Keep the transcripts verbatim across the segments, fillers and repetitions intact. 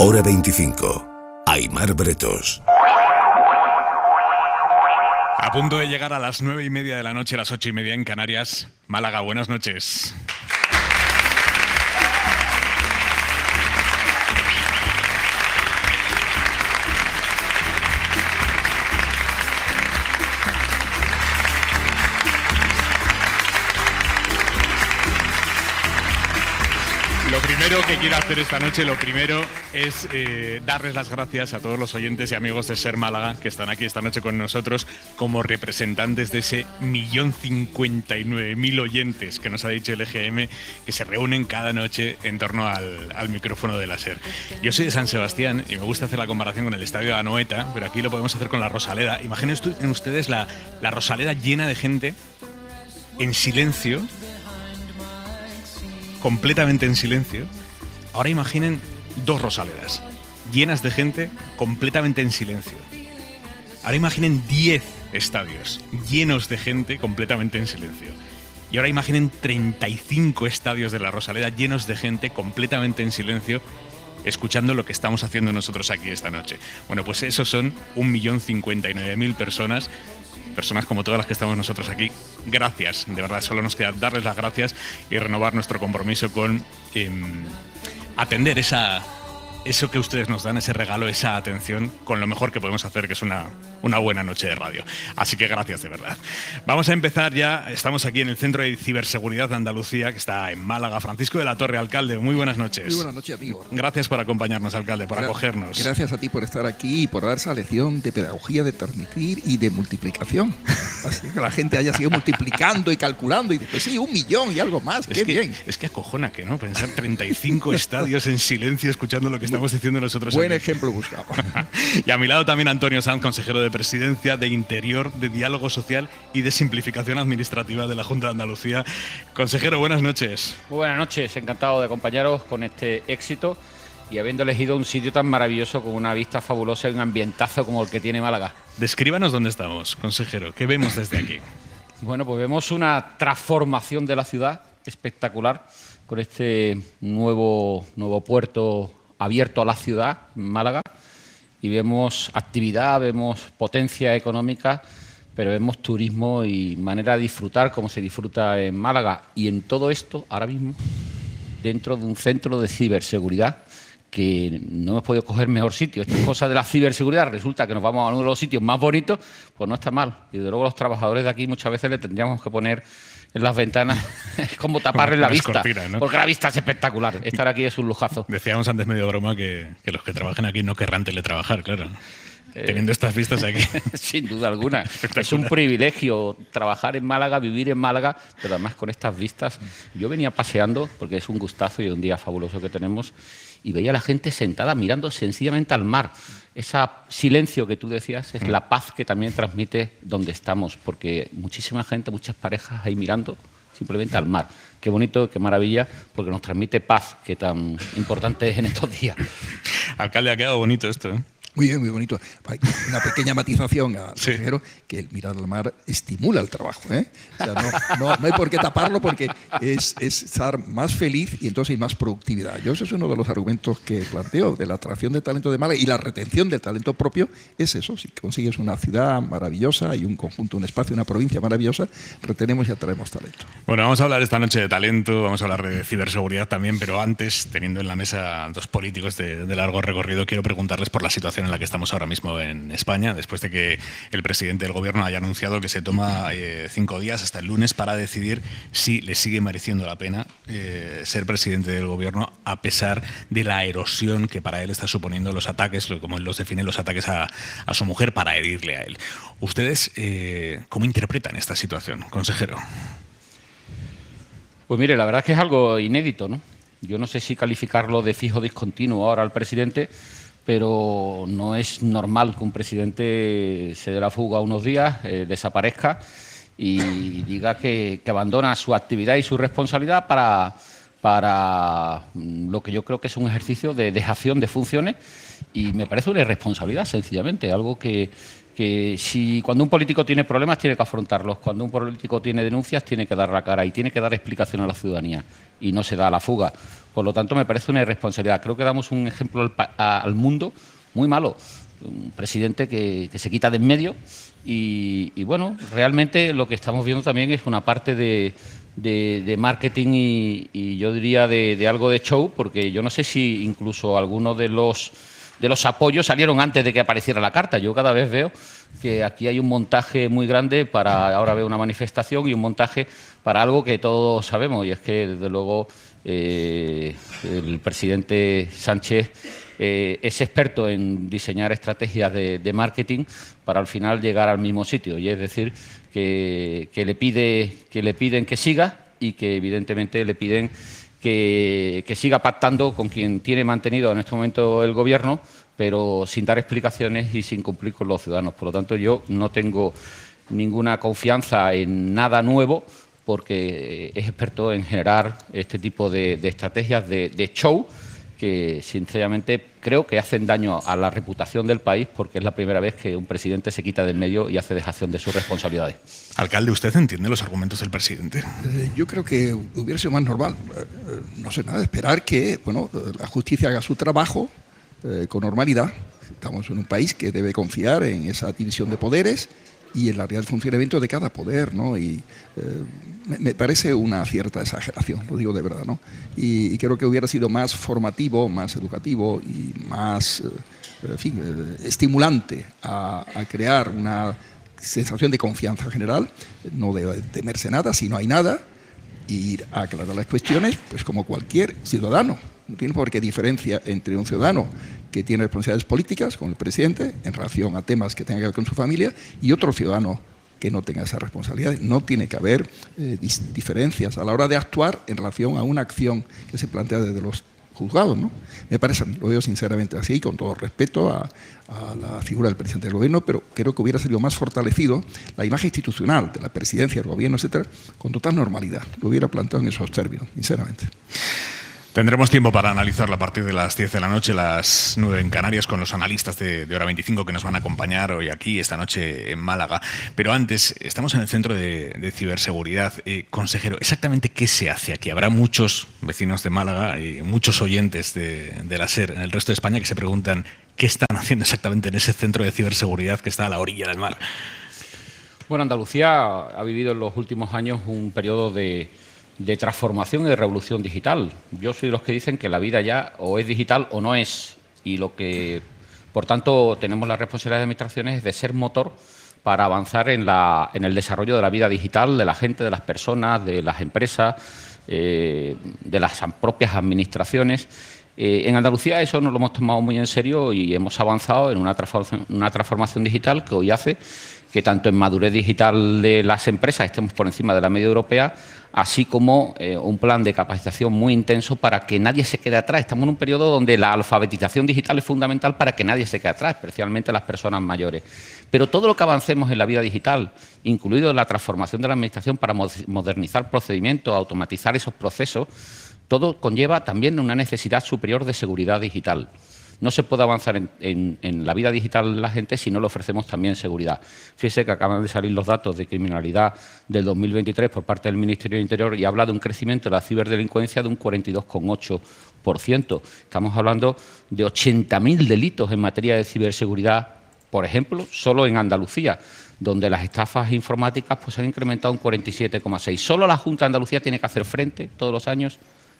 Hora veinticinco. Aimar Bretos. A punto de llegar a las nueve y media de la noche, a las ocho y media en Canarias. Málaga, buenas noches. Lo primero que quiero hacer esta noche, lo primero es eh, darles las gracias a todos los oyentes y amigos de Ser Málaga que están aquí esta noche con nosotros como representantes de ese millón cincuenta y nueve mil oyentes que nos ha dicho el E G M, que se reúnen cada noche en torno al, al micrófono de la Ser. Yo soy de San Sebastián y me gusta hacer la comparación con el estadio de Anoeta, pero aquí lo podemos hacer con la Rosaleda. Imaginen ustedes la, la Rosaleda llena de gente en silencio, completamente en silencio. Ahora imaginen dos Rosaledas llenas de gente completamente en silencio. Ahora imaginen diez estadios llenos de gente completamente en silencio. Y ahora imaginen treinta y cinco estadios de la Rosaleda llenos de gente completamente en silencio, escuchando lo que estamos haciendo nosotros aquí esta noche. Bueno, pues esos son un millón cincuenta y nueve mil personas. Personas como todas las que estamos nosotros aquí. Gracias, de verdad, solo nos queda darles las gracias y renovar nuestro compromiso con eh, atender esa, eso que ustedes nos dan, ese regalo, esa atención, con lo mejor que podemos hacer, que es una, una buena noche de radio. Así que gracias, de verdad. Vamos a empezar ya. Estamos aquí en el Centro de Ciberseguridad de Andalucía, que está en Málaga. Francisco de la Torre, alcalde, muy buenas noches. Muy buenas noches, amigo. Gracias por acompañarnos, alcalde, por Gra acogernos. Gracias a ti por estar aquí y por dar esa lección de pedagogía, de transmitir y de multiplicación. Así que la gente haya sido multiplicando y calculando y después sí, un millón y algo más. Es ¡Qué que, bien! Es que acojona que, ¿no? Pensar treinta y cinco estadios en silencio escuchando lo que estamos diciendo nosotros. Buen aquí. ejemplo buscado. Y a mi lado también Antonio Sanz, consejero de Presidencia, de Interior, de Diálogo Social y de Simplificación Administrativa de la Junta de Andalucía. Consejero, buenas noches. Muy buenas noches, encantado de acompañaros con este éxito y habiendo elegido un sitio tan maravilloso con una vista fabulosa y un ambientazo como el que tiene Málaga. Descríbanos dónde estamos, consejero. ¿Qué vemos desde aquí? Bueno, pues vemos una transformación de la ciudad espectacular con este nuevo, nuevo puerto abierto a la ciudad, Málaga, y vemos actividad, vemos potencia económica, pero vemos turismo y manera de disfrutar como se disfruta en Málaga. Y en todo esto, ahora mismo, dentro de un centro de ciberseguridad, que no hemos podido coger mejor sitio. Estas cosas de la ciberseguridad, resulta que nos vamos a uno de los sitios más bonitos, pues no está mal. Y de luego los trabajadores de aquí muchas veces le tendríamos que poner en las ventanas como taparles la vista, cortina, ¿no? Porque la vista es espectacular. Estar aquí es un lujazo. Decíamos antes medio broma que, que los que trabajan aquí no querrán teletrabajar, claro. Eh, Teniendo estas vistas aquí. Sin duda alguna. Es un privilegio trabajar en Málaga, vivir en Málaga, pero además con estas vistas. Yo venía paseando, porque es un gustazo y un día fabuloso que tenemos, y veía a la gente sentada mirando sencillamente al mar. Ese silencio que tú decías es la paz que también transmite donde estamos, porque muchísima gente, muchas parejas ahí mirando simplemente al mar. Qué bonito, qué maravilla, porque nos transmite paz, que tan importante es en estos días. Alcalde, ha quedado bonito esto, ¿eh? Muy bien, muy bonito. Una pequeña matización al consejero, sí, que el mirar al mar estimula el trabajo, ¿eh? O sea, no, no, no hay por qué taparlo porque es, es estar más feliz y entonces hay más productividad. Yo ese es uno de los argumentos que planteo de la atracción de talento de Málaga y la retención del talento propio, es eso. Si consigues una ciudad maravillosa y un conjunto, un espacio, una provincia maravillosa, retenemos y atraemos talento. Bueno, vamos a hablar esta noche de talento, vamos a hablar de ciberseguridad también, pero antes, teniendo en la mesa dos políticos de, de largo recorrido, quiero preguntarles por la situación en la que estamos ahora mismo en España, después de que el presidente del gobierno haya anunciado que se toma eh, cinco días hasta el lunes para decidir si le sigue mereciendo la pena eh, ser presidente del gobierno, a pesar de la erosión que para él está suponiendo los ataques, como él los define, los ataques a, a su mujer para herirle a él. ¿Ustedes eh, cómo interpretan esta situación, consejero? Pues mire, la verdad es que es algo inédito, ¿no? Yo no sé si calificarlo de fijo discontinuo ahora al presidente, pero no es normal que un presidente se dé la fuga unos días, eh, desaparezca y diga que, que abandona su actividad y su responsabilidad para, para lo que yo creo que es un ejercicio de dejación de funciones y me parece una irresponsabilidad, sencillamente, algo que, que si cuando un político tiene problemas tiene que afrontarlos, cuando un político tiene denuncias tiene que dar la cara y tiene que dar explicación a la ciudadanía y no se da a la fuga. Por lo tanto, me parece una irresponsabilidad. Creo que damos un ejemplo al, a, al mundo muy malo. Un presidente que, que se quita de en medio y, y, bueno, realmente lo que estamos viendo también es una parte de, de, de marketing y, y yo diría de, de algo de show, porque yo no sé si incluso algunos de los, de los apoyos salieron antes de que apareciera la carta. Yo cada vez veo que aquí hay un montaje muy grande para, ahora veo una manifestación y un montaje para algo que todos sabemos, y es que, desde luego, eh, el presidente Sánchez Eh, es experto en diseñar estrategias de, de marketing para al final llegar al mismo sitio, y es decir, que, que, le pide, que le piden que siga y que evidentemente le piden que, que siga pactando con quien tiene mantenido en este momento el Gobierno, pero sin dar explicaciones y sin cumplir con los ciudadanos. Por lo tanto, yo no tengo ninguna confianza en nada nuevo, porque es experto en generar este tipo de, de estrategias de, de show, que sinceramente creo que hacen daño a la reputación del país, porque es la primera vez que un presidente se quita del medio y hace dejación de sus responsabilidades. Alcalde, ¿usted entiende los argumentos del presidente? Eh, yo creo que hubiera sido más normal, eh, no sé nada, esperar que bueno, la justicia haga su trabajo eh, con normalidad. Estamos en un país que debe confiar en esa división de poderes y en la real funcionamiento de cada poder, ¿no? Y eh, me, me parece una cierta exageración, lo digo de verdad, ¿no? Y, y creo que hubiera sido más formativo, más educativo y más, eh, en fin, eh, estimulante a, a crear una sensación de confianza general, no de temerse nada si no hay nada, e ir a aclarar las cuestiones, pues como cualquier ciudadano. No tiene por qué diferencia entre un ciudadano que tiene responsabilidades políticas, como el presidente, en relación a temas que tengan que ver con su familia, y otro ciudadano que no tenga esas responsabilidades. No tiene que haber eh, diferencias a la hora de actuar en relación a una acción que se plantea desde los juzgados, ¿no? Me parece, lo veo sinceramente así, con todo respeto a, a la figura del presidente del Gobierno, pero creo que hubiera sido más fortalecido la imagen institucional de la presidencia, del Gobierno, etcétera, con total normalidad. Lo hubiera planteado en esos términos, sinceramente. Tendremos tiempo para analizarlo a partir de las diez de la noche, las nueve en Canarias, con los analistas de, de Hora veinticinco que nos van a acompañar hoy aquí, esta noche en Málaga. Pero antes, estamos en el Centro de, de Ciberseguridad. Eh, consejero, ¿exactamente qué se hace aquí? Habrá muchos vecinos de Málaga y muchos oyentes de, de la SER en el resto de España que se preguntan qué están haciendo exactamente en ese Centro de Ciberseguridad que está a la orilla del mar. Bueno, Andalucía ha vivido en los últimos años un periodo de... de transformación y de revolución digital. Yo soy de los que dicen que la vida ya o es digital o no es, y lo que, por tanto, tenemos la responsabilidad de administraciones de ser motor para avanzar en, la, en el desarrollo de la vida digital de la gente, de las personas, de las empresas, eh, de las propias administraciones. Eh, en Andalucía eso nos lo hemos tomado muy en serio y hemos avanzado en una transformación, una transformación digital que hoy hace que tanto en madurez digital de las empresas estemos por encima de la media europea, así como eh, un plan de capacitación muy intenso para que nadie se quede atrás. Estamos en un periodo donde la alfabetización digital es fundamental para que nadie se quede atrás, especialmente las personas mayores. Pero todo lo que avancemos en la vida digital, incluido la transformación de la administración para modernizar procedimientos, automatizar esos procesos, todo conlleva también una necesidad superior de seguridad digital. No se puede avanzar en, en, en la vida digital de la gente si no le ofrecemos también seguridad. Fíjese que acaban de salir los datos de criminalidad del dos mil veintitrés por parte del Ministerio del Interior y habla de un crecimiento de la ciberdelincuencia de un cuarenta y dos coma ocho por ciento. Estamos hablando de ochenta mil delitos en materia de ciberseguridad, por ejemplo, solo en Andalucía, donde las estafas informáticas pues, han incrementado un cuarenta y siete coma seis por ciento. Solo la Junta de Andalucía tiene que hacer frente todos los años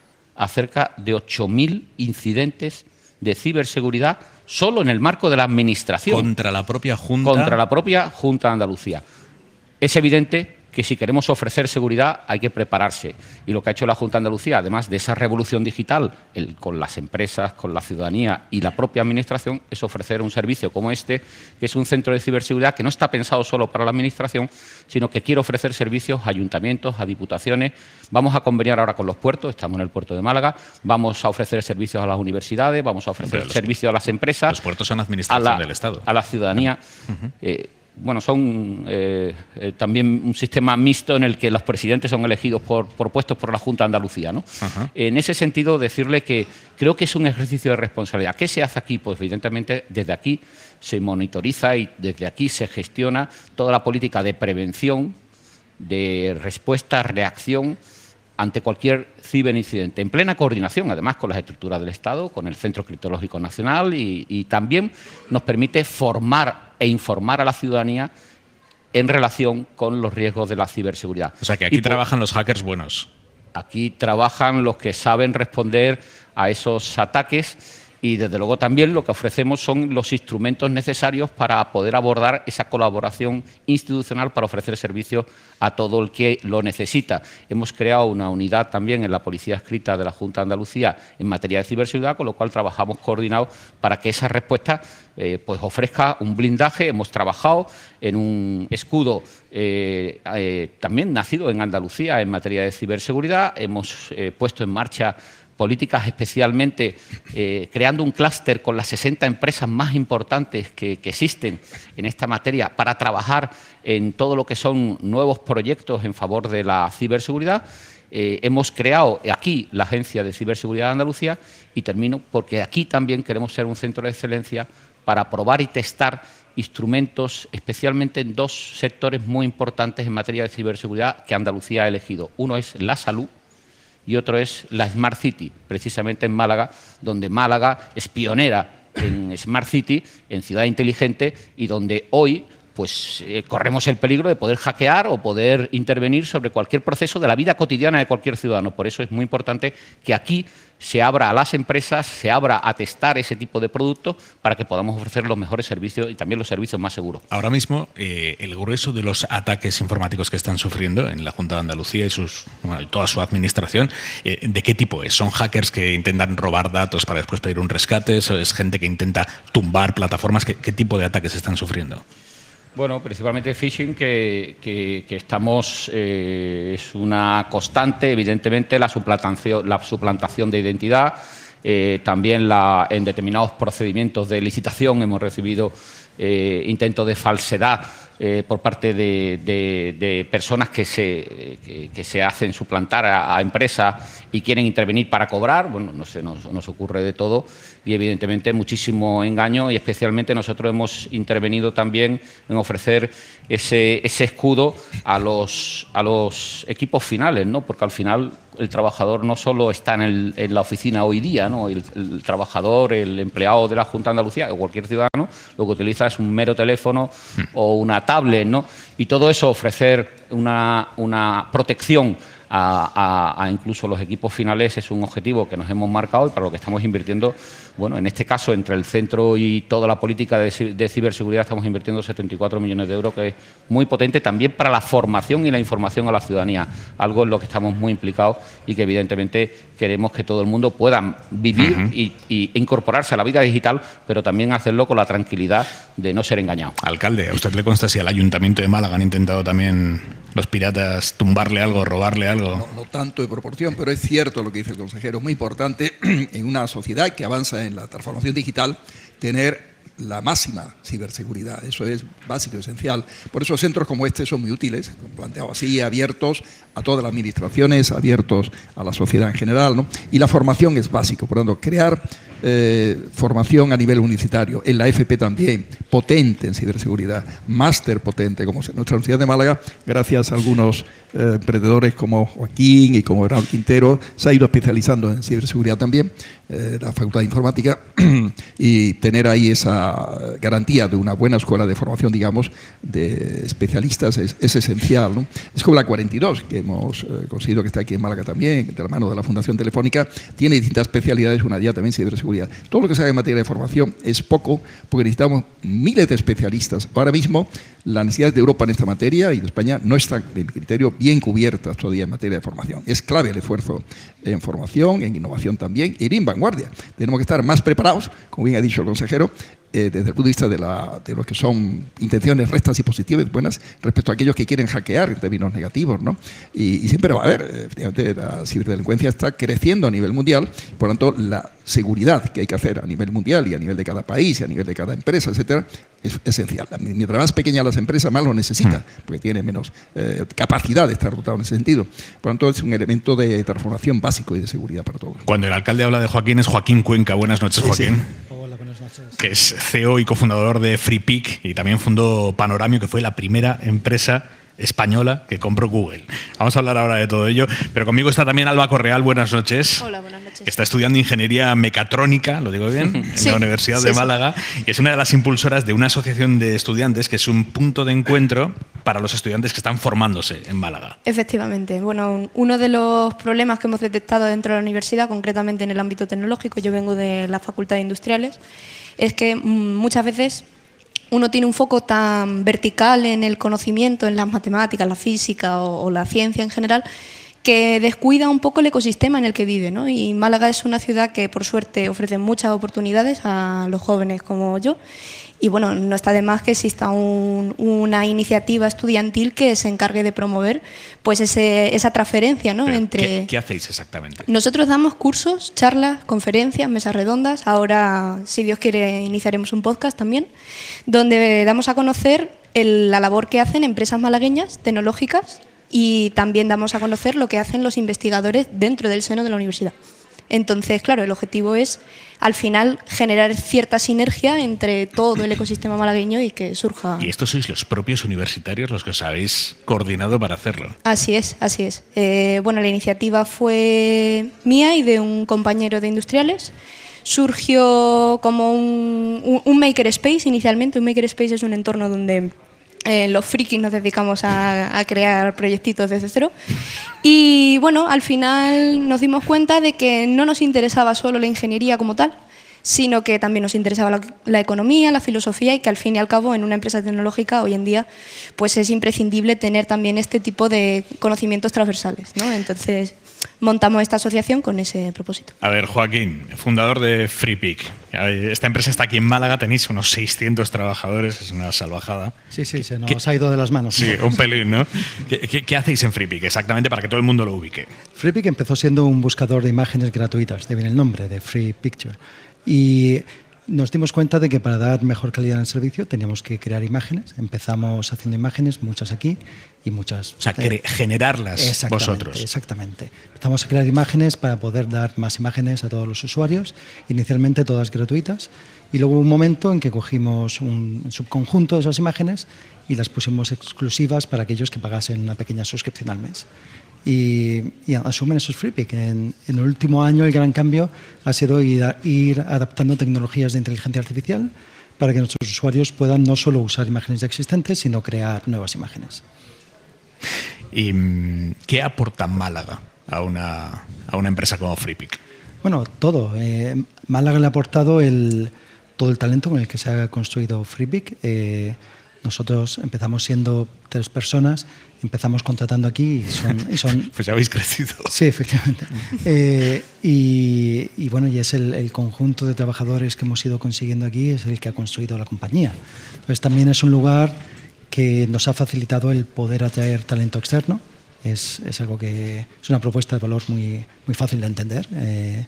a cerca de ocho mil incidentes de ciberseguridad solo en el marco de la administración. Contra la propia Junta. Contra la propia Junta de Andalucía. Es evidente que si queremos ofrecer seguridad hay que prepararse. Y lo que ha hecho la Junta de Andalucía, además de esa revolución digital el, con las empresas, con la ciudadanía y la propia administración, es ofrecer un servicio como este, que es un centro de ciberseguridad que no está pensado solo para la administración, sino que quiere ofrecer servicios a ayuntamientos, a diputaciones. Vamos a conveniar ahora con los puertos, estamos en el puerto de Málaga, vamos a ofrecer servicios a las universidades, vamos a ofrecer los, servicios a las empresas. Los puertos son administración a la, del Estado. A la ciudadanía. Uh-huh. eh, bueno, son eh, eh, también un sistema mixto en el que los presidentes son elegidos por, por puestos por la Junta de Andalucía, ¿no? Uh-huh. En ese sentido, decirle que creo que es un ejercicio de responsabilidad. ¿Qué se hace aquí? Pues evidentemente desde aquí se monitoriza y desde aquí se gestiona toda la política de prevención, de respuesta, reacción ante cualquier ciberincidente, en plena coordinación, además, con las estructuras del Estado, con el Centro Criptológico Nacional y, y también nos permite formar e informar a la ciudadanía en relación con los riesgos de la ciberseguridad. O sea, que aquí y, trabajan los hackers buenos. Aquí trabajan los que saben responder a esos ataques y, desde luego, también lo que ofrecemos son los instrumentos necesarios para poder abordar esa colaboración institucional para ofrecer servicios a todo el que lo necesita. Hemos creado una unidad también en la Policía Adscrita de la Junta de Andalucía en materia de ciberseguridad, con lo cual trabajamos coordinados para que esa respuesta eh, pues ofrezca un blindaje. Hemos trabajado en un escudo eh, eh, también nacido en Andalucía en materia de ciberseguridad. Hemos eh, puesto en marcha políticas, especialmente eh, creando un clúster con las sesenta empresas más importantes que, que existen en esta materia para trabajar en todo lo que son nuevos proyectos en favor de la ciberseguridad. Eh, hemos creado aquí la Agencia de Ciberseguridad de Andalucía y termino porque aquí también queremos ser un centro de excelencia para probar y testar instrumentos, especialmente en dos sectores muy importantes en materia de ciberseguridad que Andalucía ha elegido. Uno es la salud y otro es la Smart City, precisamente en Málaga, donde Málaga es pionera en Smart City, en ciudad inteligente, y donde hoy pues eh, corremos el peligro de poder hackear o poder intervenir sobre cualquier proceso de la vida cotidiana de cualquier ciudadano. Por eso es muy importante que aquí se abra a las empresas, se abra a testar ese tipo de productos para que podamos ofrecer los mejores servicios y también los servicios más seguros. Ahora mismo, eh, el grueso de los ataques informáticos que están sufriendo en la Junta de Andalucía y sus, bueno, toda su administración, eh, ¿de qué tipo es? ¿Son hackers que intentan robar datos para después pedir un rescate? ¿O es gente que intenta tumbar plataformas? ¿Qué, qué tipo de ataques están sufriendo? Bueno, principalmente phishing, que, que, que estamos, eh, es una constante, evidentemente, la suplantación, la suplantación de identidad, eh, también la, en determinados procedimientos de licitación hemos recibido eh, intentos de falsedad eh, por parte de, de, de personas que se, que, que se hacen suplantar a, a empresas y quieren intervenir para cobrar. Bueno, no sé, nos, nos ocurre de todo y, evidentemente, muchísimo engaño, y especialmente nosotros hemos intervenido también en ofrecer ese, ese escudo a los, a los equipos finales, ¿no? Porque al final el trabajador no solo está en, el, en la oficina hoy día, ¿no? El, el trabajador, el empleado de la Junta de Andalucía o cualquier ciudadano lo que utiliza es un mero teléfono o una tablet, ¿no? Y todo eso, ofrecer una, una protección A, a, a incluso los equipos finales, es un objetivo que nos hemos marcado y para lo que estamos invirtiendo. Bueno, en este caso, entre el centro y toda la política de, de ciberseguridad, estamos invirtiendo setenta y cuatro millones de euros, que es muy potente también para la formación y la información a la ciudadanía, algo en lo que estamos muy implicados y que, evidentemente, queremos que todo el mundo pueda vivir uh-huh. y, y incorporarse a la vida digital, pero también hacerlo con la tranquilidad de no ser engañado. Alcalde, ¿a usted le consta si al Ayuntamiento de Málaga han intentado también los piratas tumbarle algo, robarle algo? No, no tanto de proporción, pero es cierto lo que dice el consejero. Es muy importante en una sociedad que avanza en la transformación digital tener la máxima ciberseguridad. Eso es básico, esencial. Por eso centros como este son muy útiles, planteados así, abiertos a todas las administraciones, abiertos a la sociedad en general, ¿no? Y la formación es básico. Por lo tanto, crear eh, formación a nivel universitario, en la F P también, potente en ciberseguridad, máster potente, como nuestra Universidad de Málaga, gracias a algunos eh, emprendedores como Joaquín y como Bernardo Quintero, se ha ido especializando en ciberseguridad también, eh, la Facultad de Informática, y tener ahí esa garantía de una buena escuela de formación, digamos, de especialistas es, es esencial, ¿no? Es como la cuarenta y dos, que hemos eh, conseguido que está aquí en Málaga también, de la mano de la Fundación Telefónica, tiene distintas especialidades, una de ellas también ciberseguridad. Todo lo que se haga en materia de formación es poco, porque necesitamos miles de especialistas. Ahora mismo, las necesidades de Europa en esta materia y de España no están, en mi criterio, bien cubiertas todavía en materia de formación. Es clave el esfuerzo en formación, en innovación también, y ir en vanguardia. Tenemos que estar más preparados, como bien ha dicho el consejero, eh, desde el punto de vista de, la, de lo que son intenciones rectas y positivas buenas respecto a aquellos que quieren hackear en términos negativos, ¿no? Y, y siempre va a haber, efectivamente, la ciberdelincuencia está creciendo a nivel mundial, por lo tanto, la seguridad que hay que hacer a nivel mundial y a nivel de cada país y a nivel de cada empresa, etcétera, es esencial. Mientras más pequeñas las empresas, más lo necesitan, porque tienen menos eh, capacidad de estar dotado en ese sentido. Por lo tanto, es un elemento de transformación básico y de seguridad para todos. Cuando el alcalde habla de Joaquín, es Joaquín Cuenca. Buenas noches, Joaquín. Sí, sí. Hola, buenas noches. Que es C E O y cofundador de FreePic y también fundó Panoramio, que fue la primera empresa española que compró Google. Vamos a hablar ahora de todo ello, pero conmigo está también Alba Correal. Buenas noches. Hola, buenas noches. Que está estudiando Ingeniería Mecatrónica, lo digo bien, en sí, la Universidad sí, de sí. Málaga, y es una de las impulsoras de una asociación de estudiantes que es un punto de encuentro para los estudiantes que están formándose en Málaga. Efectivamente. Bueno, uno de los problemas que hemos detectado dentro de la universidad, concretamente en el ámbito tecnológico, yo vengo de la Facultad de Industriales, es que mmm, muchas veces uno tiene un foco tan vertical en el conocimiento, en las matemáticas, la física o, o la ciencia en general, que descuida un poco el ecosistema en el que vive, ¿no? Y Málaga es una ciudad que, por suerte, ofrece muchas oportunidades a los jóvenes como yo. Y bueno, no está de más que exista un, una iniciativa estudiantil que se encargue de promover pues ese, esa transferencia, ¿no? Pero, entre... ¿qué, ¿Qué hacéis exactamente? Nosotros damos cursos, charlas, conferencias, mesas redondas. Ahora, si Dios quiere, iniciaremos un podcast también, donde damos a conocer el, la labor que hacen empresas malagueñas tecnológicas y también damos a conocer lo que hacen los investigadores dentro del seno de la universidad. Entonces, claro, el objetivo es, al final, generar cierta sinergia entre todo el ecosistema malagueño y que surja... Y estos sois los propios universitarios los que os habéis coordinado para hacerlo. Así es, así es. Eh, bueno, la iniciativa fue mía y de un compañero de Industriales. Surgió como un, un, un makerspace inicialmente. Un makerspace es un entorno donde... Eh, los frikis nos dedicamos a, a crear proyectitos desde cero y bueno, al final nos dimos cuenta de que no nos interesaba solo la ingeniería como tal, sino que también nos interesaba la, la economía, la filosofía y que al fin y al cabo en una empresa tecnológica hoy en día pues es imprescindible tener también este tipo de conocimientos transversales, ¿no? Entonces montamos esta asociación con ese propósito. A ver, Joaquín, fundador de FreePic. Esta empresa está aquí en Málaga, tenéis unos seiscientos trabajadores, es una salvajada. Sí, sí, se nos ¿Qué? ha ido de las manos. Sí, un pelín, ¿no? ¿Qué, qué, qué hacéis en FreePic exactamente para que todo el mundo lo ubique? FreePic empezó siendo un buscador de imágenes gratuitas, de bien el nombre, de Free Picture. Y nos dimos cuenta de que para dar mejor calidad en el servicio teníamos que crear imágenes. Empezamos haciendo imágenes, muchas aquí y muchas... O sea, eh, generarlas exactamente, vosotros. Exactamente. Empezamos a crear imágenes para poder dar más imágenes a todos los usuarios, inicialmente todas gratuitas, y luego hubo un momento en que cogimos un subconjunto de esas imágenes y las pusimos exclusivas para aquellos que pagasen una pequeña suscripción al mes. Y, y asumen esos FreePic. En, en el último año el gran cambio ha sido ir, a, ir adaptando tecnologías de inteligencia artificial para que nuestros usuarios puedan no solo usar imágenes ya existentes, sino crear nuevas imágenes. ¿Y qué aporta Málaga a una, a una empresa como FreePic? Bueno, todo. Eh, Málaga le ha aportado el, todo el talento con el que se ha construido FreePic. Eh, nosotros empezamos siendo tres personas, empezamos contratando aquí y son... Y son pues ya habéis crecido. Sí, efectivamente. Eh, y, y bueno, y es el, el conjunto de trabajadores que hemos ido consiguiendo aquí es el que ha construido la compañía. Pues también es un lugar que nos ha facilitado el poder atraer talento externo. Es, es algo que es una propuesta de valor muy, muy fácil de entender. Eh,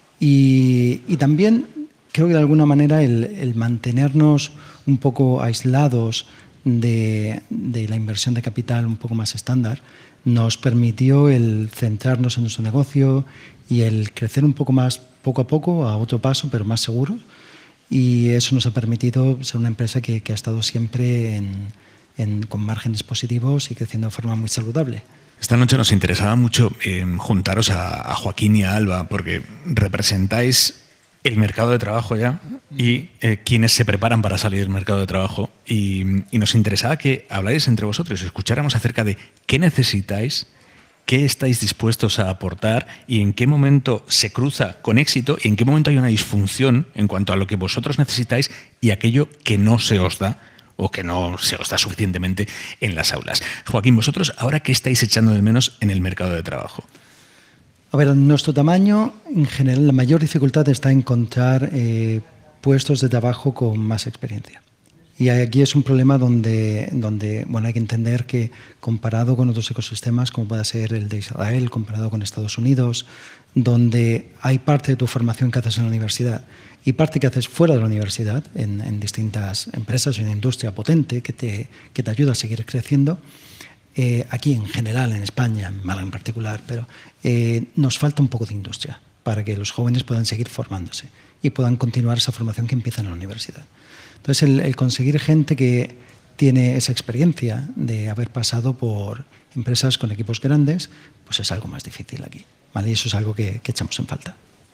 y, y también creo que de alguna manera el, el mantenernos un poco aislados de, de la inversión de capital un poco más estándar nos permitió el centrarnos en nuestro negocio y el crecer un poco más poco a poco, a otro paso, pero más seguro. Y eso nos ha permitido ser una empresa que, que ha estado siempre en, en, con márgenes positivos y creciendo de forma muy saludable. Esta noche nos interesaba mucho eh, juntaros a, a Joaquín y a Alba porque representáis el mercado de trabajo ya y eh, quienes se preparan para salir del mercado de trabajo. Y, y nos interesaba que habláis entre vosotros y escucháramos acerca de qué necesitáis, qué estáis dispuestos a aportar y en qué momento se cruza con éxito y en qué momento hay una disfunción en cuanto a lo que vosotros necesitáis y aquello que no se os da o que no se os da suficientemente en las aulas. Joaquín, vosotros, ¿ahora qué estáis echando de menos en el mercado de trabajo? A ver, en nuestro tamaño, en general, la mayor dificultad está encontrar eh, puestos de trabajo con más experiencia. Y aquí es un problema donde, donde bueno, hay que entender que comparado con otros ecosistemas, como puede ser el de Israel, comparado con Estados Unidos, donde hay parte de tu formación que haces en la universidad y parte que haces fuera de la universidad, en, en distintas empresas, en una industria potente que te, que te ayuda a seguir creciendo, eh, aquí en general, en España, en Málaga en particular, pero eh, nos falta un poco de industria para que los jóvenes puedan seguir formándose y puedan continuar esa formación que empieza en la universidad. Entonces, el, el conseguir gente que tiene esa experiencia de haber pasado por empresas con equipos grandes, pues es algo más difícil aquí, ¿vale? Y eso es algo que, que echamos en falta.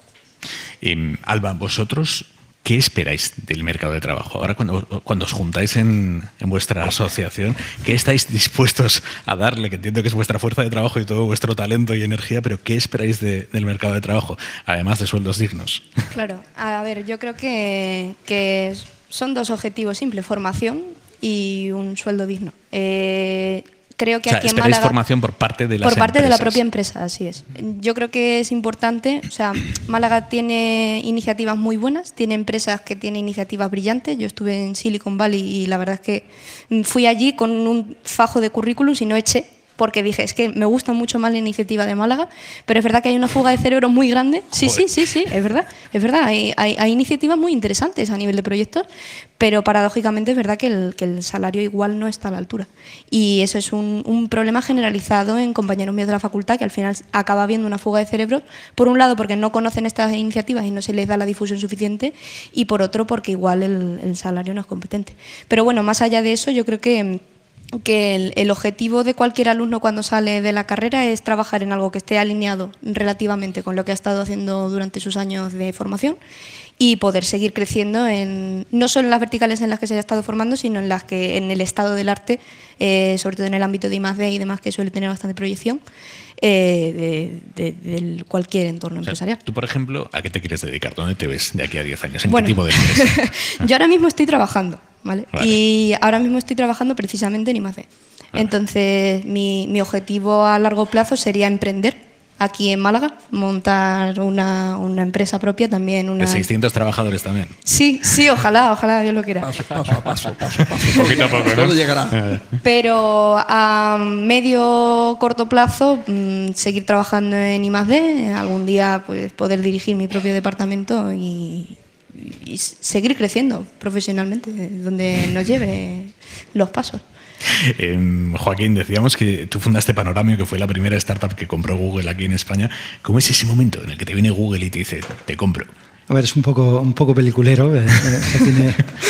Eh, Alba, vosotros, ¿qué esperáis del mercado de trabajo? Ahora, cuando, cuando os juntáis en, en vuestra asociación, ¿qué estáis dispuestos a darle? Que entiendo que es vuestra fuerza de trabajo y todo vuestro talento y energía, pero ¿qué esperáis de, del mercado de trabajo? Además de sueldos dignos. Claro, a ver, yo creo que, que son dos objetivos simples, formación y un sueldo digno. Eh, creo que o sea, aquí en esperáis Málaga, formación por parte de las por parte empresas. de la propia empresa, así es. Yo creo que es importante, o sea, Málaga tiene iniciativas muy buenas, tiene empresas que tienen iniciativas brillantes. Yo estuve en Silicon Valley y la verdad es que fui allí con un fajo de currículums y no eché, porque dije, es que me gusta mucho más la iniciativa de Málaga, pero es verdad que hay una fuga de cerebros muy grande. Sí, sí, sí, sí, es verdad, es verdad. Hay, hay, hay iniciativas muy interesantes a nivel de proyectos, pero paradójicamente es verdad que el, que el salario igual no está a la altura. Y eso es un, un problema generalizado en compañeros míos de la facultad, que al final acaba habiendo una fuga de cerebros, por un lado porque no conocen estas iniciativas y no se les da la difusión suficiente, y por otro porque igual el, el salario no es competente. Pero bueno, más allá de eso, yo creo que que el, el objetivo de cualquier alumno cuando sale de la carrera es trabajar en algo que esté alineado relativamente con lo que ha estado haciendo durante sus años de formación y poder seguir creciendo en, no solo en las verticales en las que se haya estado formando, sino en las que en el estado del arte, eh, sobre todo en el ámbito de I más D y demás, que suele tener bastante proyección, eh, de, de, de cualquier entorno o sea, empresarial. Tú, por ejemplo, ¿a qué te quieres dedicar? ¿Dónde te ves de aquí a diez años? ¿En Bueno, qué tipo de empresa? yo ahora mismo estoy trabajando, ¿vale? Vale. Y ahora mismo estoy trabajando precisamente en I más D. Vale. Entonces, mi, mi objetivo a largo plazo sería emprender aquí en Málaga, montar una, una empresa propia también. Una... De seiscientos trabajadores también. Sí, sí, ojalá, ojalá Dios lo quiera. Paso, paso a paso, paso a paso. Poquito a poco, ¿no? Todo llegará. Pero a medio corto plazo, mmm, seguir trabajando en I más D, algún día pues, poder dirigir mi propio departamento y, y seguir creciendo profesionalmente, donde nos lleve los pasos. Eh, Joaquín, decíamos que tú fundaste Panoramio, que fue la primera startup que compró Google aquí en España. ¿Cómo es ese momento en el que te viene Google y te dice, te compro? A ver, es un poco, un poco peliculero. Eh, eh, tiene,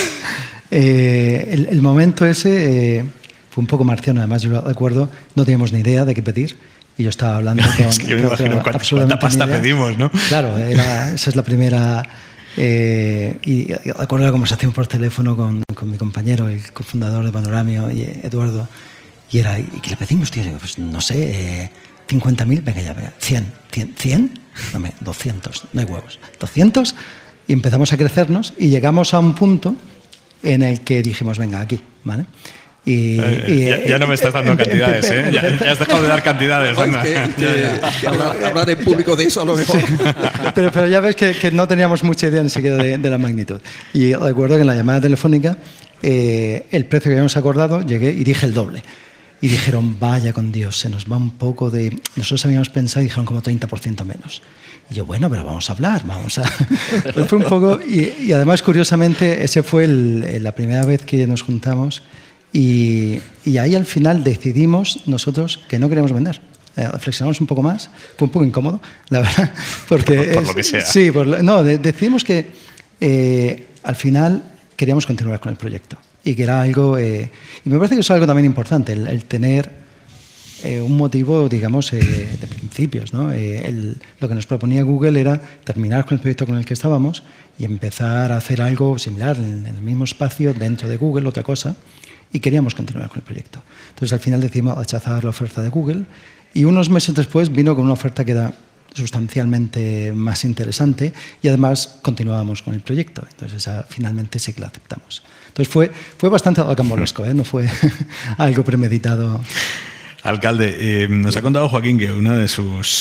eh, el, el momento ese eh, fue un poco marciano, además yo lo recuerdo, no teníamos ni idea de qué pedir. Y yo estaba hablando con... Es que me imagino cuánta, cuánta pasta pedimos, ¿no? Claro, era, esa es la primera... Eh, y recuerdo la conversación por teléfono con, con mi compañero, el cofundador de Panoramio, y Eduardo, y era, ¿y qué le pedimos, tío? Y digo, pues no sé, eh, cincuenta mil, venga ya, venga, cien, cien, cien, no, me, doscientos, no hay huevos, doscientos, y empezamos a crecernos y llegamos a un punto en el que dijimos, venga, aquí, ¿vale? Y, eh, y, ya, ya no me estás dando cantidades, ¿eh? Ya, ya has dejado de dar cantidades. Ay, que, que, que hablar, hablar en público de eso a lo mejor. Sí. Pero, pero ya ves que, que no teníamos mucha idea ni siquiera de, de la magnitud. Y recuerdo que en la llamada telefónica, eh, el precio que habíamos acordado, llegué y dije el doble. Y dijeron, vaya con Dios, se nos va un poco de... Nosotros habíamos pensado y dijeron como treinta por ciento menos. Y yo, bueno, pero vamos a hablar, vamos a... Pero fue un poco... Y, y además, curiosamente, ese fue el, la primera vez que nos juntamos. Y, y ahí al final decidimos nosotros que no queremos vender. Eh, reflexionamos un poco más, fue un poco incómodo, la verdad, porque... Por, por es, lo que sea. Sí, por, no, de, decidimos que eh, al final queríamos continuar con el proyecto y que era algo... Eh, y me parece que es algo también importante, el, el tener eh, un motivo, digamos, eh, de principios, ¿no? Eh, el, lo que nos proponía Google era terminar con el proyecto con el que estábamos y empezar a hacer algo similar en, en el mismo espacio dentro de Google, otra cosa, y queríamos continuar con el proyecto. Entonces, al final decidimos rechazar la oferta de Google y unos meses después vino con una oferta que era sustancialmente más interesante y además continuábamos con el proyecto. Entonces, esa, finalmente sí que la aceptamos. Entonces, fue, fue bastante rocambolesco, ¿eh? No fue algo premeditado. Alcalde, eh, nos ha contado Joaquín que una de sus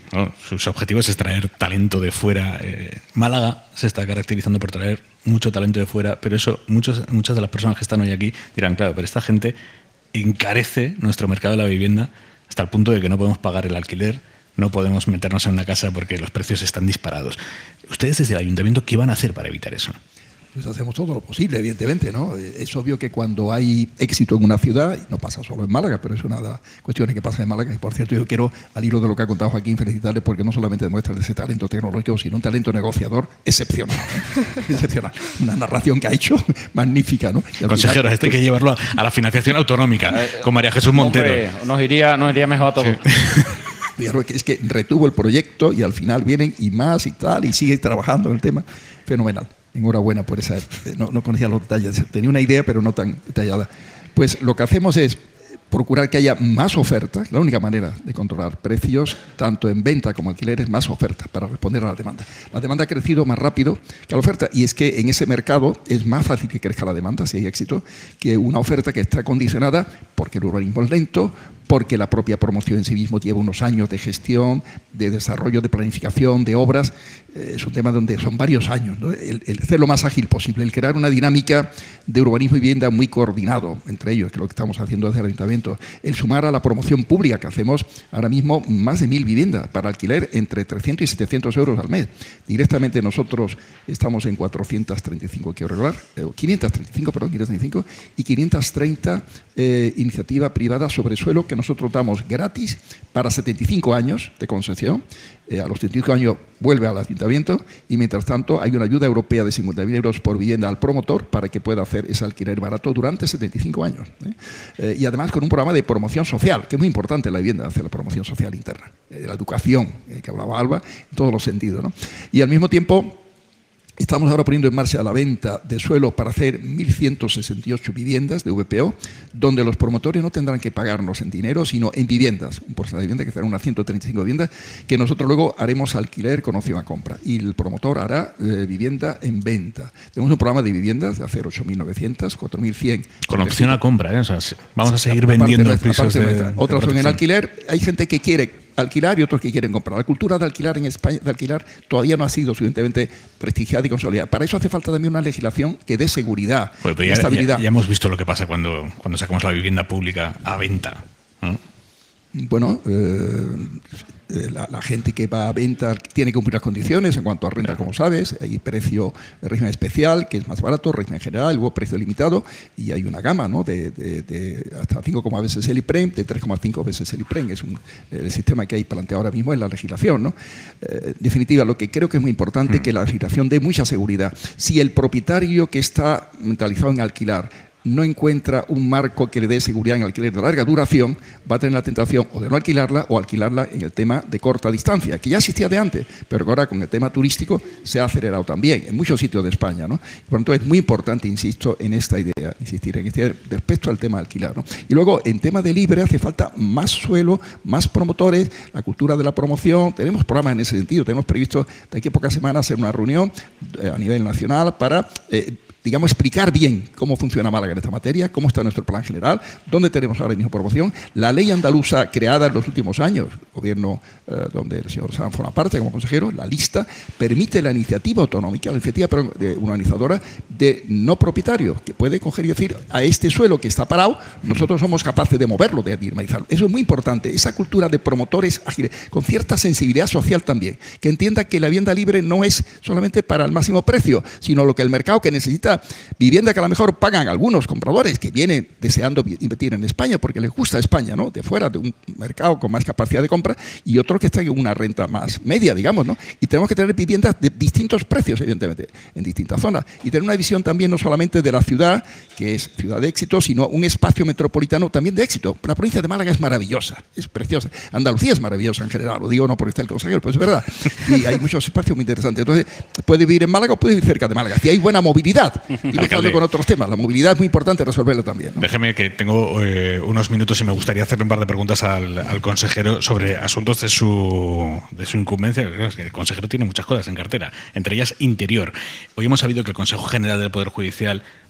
¿no? Sus objetivos es traer talento de fuera. Eh, Málaga se está caracterizando por traer mucho talento de fuera, pero eso muchos, muchas de las personas que están hoy aquí dirán, claro, pero esta gente encarece nuestro mercado de la vivienda hasta el punto de que no podemos pagar el alquiler, no podemos meternos en una casa porque los precios están disparados. Ustedes desde el ayuntamiento, ¿qué van a hacer para evitar eso? Pues hacemos todo lo posible, evidentemente, ¿no? Es obvio que cuando hay éxito en una ciudad, y no pasa solo en Málaga, pero es una de las cuestiones que pasa en Málaga, y por cierto yo quiero, al hilo de lo que ha contado Joaquín, felicitarle porque no solamente demuestra ese talento tecnológico, sino un talento negociador excepcional. ¿eh? Excepcional. Una narración que ha hecho magnífica, ¿no? Consejero, final, este hay que llevarlo a la financiación autonómica, con María Jesús Montero. Hombre, nos iría, nos iría mejor a todos. Sí. Es que retuvo el proyecto y al final vienen y más y tal, y sigue trabajando en el tema. Fenomenal. Enhorabuena por esa. No, no conocía los detalles. Tenía una idea, pero no tan detallada. Pues lo que hacemos es procurar que haya más oferta. La única manera de controlar precios, tanto en venta como alquiler, es más oferta para responder a la demanda. La demanda ha crecido más rápido que la oferta, y es que en ese mercado es más fácil que crezca la demanda, si hay éxito, que una oferta que está condicionada porque el urbanismo es lento, porque la propia promoción en sí mismo lleva unos años de gestión, de desarrollo, de planificación, de obras. Eh, es un tema donde son varios años, ¿no? El, el hacer lo más ágil posible, el crear una dinámica de urbanismo y vivienda muy coordinado entre ellos, que es lo que estamos haciendo desde el ayuntamiento, el sumar a la promoción pública, que hacemos ahora mismo más de mil viviendas para alquiler entre trescientos y setecientos euros al mes. Directamente nosotros estamos en cuatrocientos treinta y cinco, quiero regular, eh, quinientos treinta y cinco, perdón, quinientos treinta y cinco, y quinientos treinta eh, iniciativa privada sobre suelo que nosotros damos gratis para setenta y cinco años de concesión. Eh, a los setenta y cinco años vuelve al ayuntamiento, y mientras tanto hay una ayuda europea de cincuenta mil euros por vivienda al promotor para que pueda hacer ese alquiler barato durante setenta y cinco años. ¿eh? Eh, y además con un programa de promoción social, que es muy importante en la vivienda, hacer la promoción social interna, eh, la educación, eh, que hablaba Alba, en todos los sentidos, ¿no? Y al mismo tiempo estamos ahora poniendo en marcha la venta de suelo para hacer mil ciento sesenta y ocho viviendas de V P O, donde los promotores no tendrán que pagarnos en dinero, sino en viviendas, un porcentaje de vivienda que será unas ciento treinta y cinco viviendas, que nosotros luego haremos alquiler con opción a compra, y el promotor hará eh, vivienda en venta. Tenemos un programa de viviendas de hacer ocho mil novecientas, cuatro mil cien. Con opción a compra, ¿eh? O sea, vamos a seguir Aparte vendiendo nuestra, pisos de, de Otras de son en alquiler. Hay gente que quiere alquilar y otros que quieren comprar. La cultura de alquilar en España, de alquilar, todavía no ha sido suficientemente prestigiada y consolidada. Para eso hace falta también una legislación que dé seguridad, pues, ya, estabilidad. Ya, ya hemos visto lo que pasa cuando, cuando sacamos la vivienda pública a venta, ¿no? Bueno, eh, la, la gente que va a venta tiene que cumplir las condiciones en cuanto a renta, como sabes. Hay precio de régimen especial, que es más barato, régimen general, luego precio limitado, y hay una gama, ¿no? de, de, de hasta cinco coma cinco veces el IPREM, de tres coma cinco veces el IPREM. Es un, el sistema que hay planteado ahora mismo en la legislación, ¿no? Eh, en definitiva, lo que creo que es muy importante es mm. que la legislación dé mucha seguridad. Si el propietario que está mentalizado en alquilar no encuentra un marco que le dé seguridad en alquiler de larga duración, va a tener la tentación o de no alquilarla o alquilarla en el tema de corta distancia, que ya existía de antes, pero que ahora con el tema turístico se ha acelerado también en muchos sitios de España, ¿no? Por lo tanto, es muy importante, insisto, en esta idea, insistir en este respecto al tema de alquilar, ¿no? Y luego, en tema de libre, hace falta más suelo, más promotores, la cultura de la promoción. Tenemos programas en ese sentido. Tenemos previsto de aquí a pocas semanas hacer una reunión eh, a nivel nacional para Eh, digamos, explicar bien cómo funciona Málaga en esta materia, cómo está nuestro plan general, dónde tenemos ahora mismo promoción. La ley andaluza creada en los últimos años, gobierno eh, donde el señor Sanz forma parte como consejero, la lista, permite la iniciativa autonómica, la iniciativa perdón, de urbanizadora de no propietario, que puede coger y decir, a este suelo que está parado, nosotros somos capaces de moverlo, de dinamizarlo. Eso es muy importante, esa cultura de promotores ágiles, con cierta sensibilidad social también, que entienda que la vivienda libre no es solamente para el máximo precio, sino lo que el mercado que necesita vivienda, que a lo mejor pagan algunos compradores que vienen deseando invertir en España porque les gusta España, ¿no? De fuera, de un mercado con más capacidad de compra, y otros que están en una renta más media, digamos, ¿no? Y tenemos que tener viviendas de distintos precios, evidentemente, en distintas zonas. Y tener una visión también no solamente de la ciudad, que es ciudad de éxito, sino un espacio metropolitano también de éxito. La provincia de Málaga es maravillosa, es preciosa. Andalucía es maravillosa en general, lo digo no por estar el consejero, pero es verdad. Y hay muchos espacios muy interesantes. Entonces, puede vivir en Málaga o puede vivir cerca de Málaga. Si hay buena movilidad, y mezclando con otros temas. La movilidad es muy importante resolverla también, ¿no? Déjeme que tengo eh, unos minutos y me gustaría hacerle un par de preguntas al, al consejero sobre asuntos de su, de su incumbencia. El consejero tiene muchas cosas en cartera, entre ellas interior. Hoy hemos sabido que el Consejo General del Poder Judicial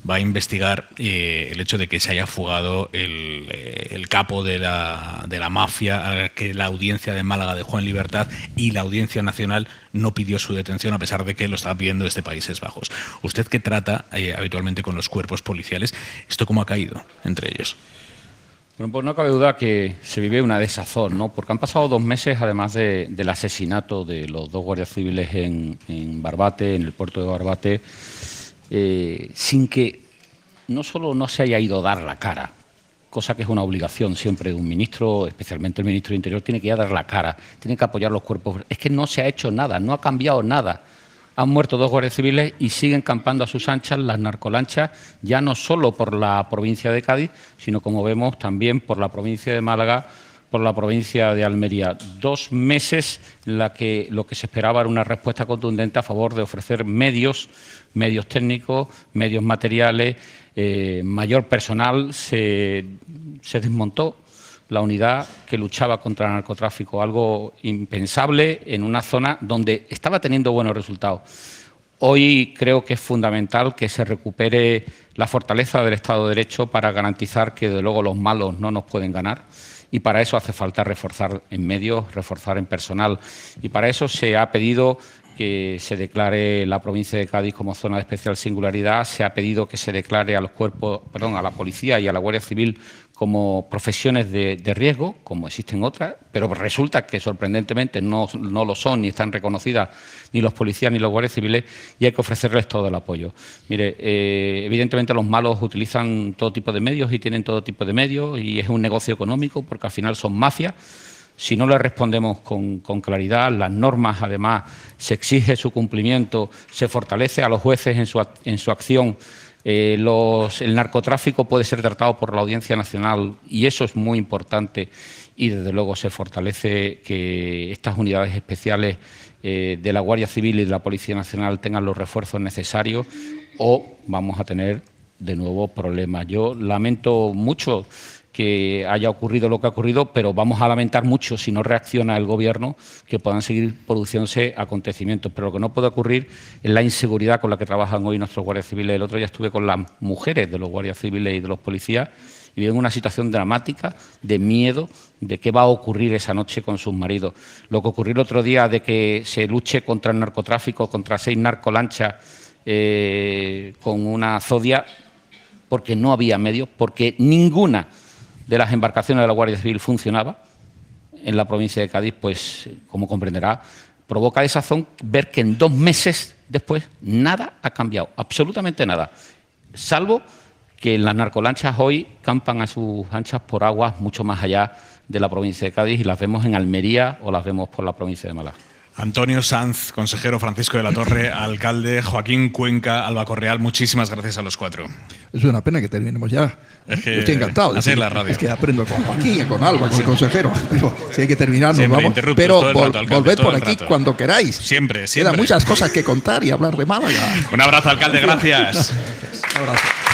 va a investigar eh, el hecho de que se haya fugado el, eh, el capo de la, de la mafia, que la audiencia de Málaga dejó en libertad y la Audiencia Nacional no pidió su detención a pesar de que lo estaba pidiendo desde Países Bajos. Usted que trata eh, habitualmente con los cuerpos policiales, ¿esto cómo ha caído entre ellos? Bueno, pues no cabe duda que se vive una desazón, ¿no? Porque han pasado dos meses, además de, del asesinato de los dos guardias civiles en, en Barbate, en el puerto de Barbate, eh, sin que no solo no se haya ido a dar la cara, cosa que es una obligación siempre de un ministro, especialmente el ministro de Interior, tiene que ir a dar la cara, tiene que apoyar los cuerpos. Es que no se ha hecho nada, no ha cambiado nada. Han muerto dos guardias civiles y siguen campando a sus anchas las narcolanchas, ya no solo por la provincia de Cádiz, sino, como vemos, también por la provincia de Málaga, por la provincia de Almería. Dos meses en la que lo que se esperaba era una respuesta contundente a favor de ofrecer medios, medios técnicos, medios materiales, eh, mayor personal. Se, se desmontó la unidad que luchaba contra el narcotráfico, algo impensable en una zona donde estaba teniendo buenos resultados. Hoy creo que es fundamental que se recupere la fortaleza del Estado de Derecho para garantizar que, de luego, los malos no nos pueden ganar. Y para eso hace falta reforzar en medios, reforzar en personal. Y para eso se ha pedido que se declare la provincia de Cádiz como zona de especial singularidad, se ha pedido que se declare a los cuerpos, perdón, a la policía y a la Guardia Civil como profesiones de, de riesgo, como existen otras, pero resulta que sorprendentemente no, no lo son, ni están reconocidas ni los policías ni los guardias civiles, y hay que ofrecerles todo el apoyo. Mire, eh, evidentemente los malos utilizan todo tipo de medios y tienen todo tipo de medios, y es un negocio económico porque al final son mafias. Si no le respondemos con, con claridad, las normas, además, se exige su cumplimiento, se fortalece a los jueces en su, en su acción. Eh, los, el narcotráfico puede ser tratado por la Audiencia Nacional y eso es muy importante, y desde luego se fortalece que estas unidades especiales eh, de la Guardia Civil y de la Policía Nacional tengan los refuerzos necesarios, o vamos a tener de nuevo problemas. Yo lamento mucho que haya ocurrido lo que ha ocurrido, pero vamos a lamentar mucho, si no reacciona el Gobierno, que puedan seguir produciéndose acontecimientos. Pero lo que no puede ocurrir es la inseguridad con la que trabajan hoy nuestros guardias civiles. El otro día estuve con las mujeres de los guardias civiles y de los policías y viven una situación dramática de miedo de qué va a ocurrir esa noche con sus maridos. Lo que ocurrió el otro día de que se luche contra el narcotráfico, contra seis narcolanchas eh, con una zodia, porque no había medios, porque ninguna de las embarcaciones de la Guardia Civil funcionaba en la provincia de Cádiz, pues, como comprenderá, provoca desazón ver que en dos meses después nada ha cambiado, absolutamente nada, salvo que las narcolanchas hoy campan a sus anchas por aguas mucho más allá de la provincia de Cádiz, y las vemos en Almería o las vemos por la provincia de Málaga. Antonio Sanz, consejero, Francisco de la Torre, alcalde, Joaquín Cuenca, Alba Correal, muchísimas gracias a los cuatro. Es una pena que terminemos ya. Es que Yo estoy encantado. así es la radio. Es que aprendo con Joaquín, con Alba, con el consejero. Pero si hay que terminar, nos Siempre vamos. interruptos, Pero todo el vol rato, alcalde, volved todo por el aquí rato. cuando queráis. Siempre, siempre. Quedan muchas cosas que contar y hablar de Málaga. Un abrazo, alcalde, gracias. Un abrazo.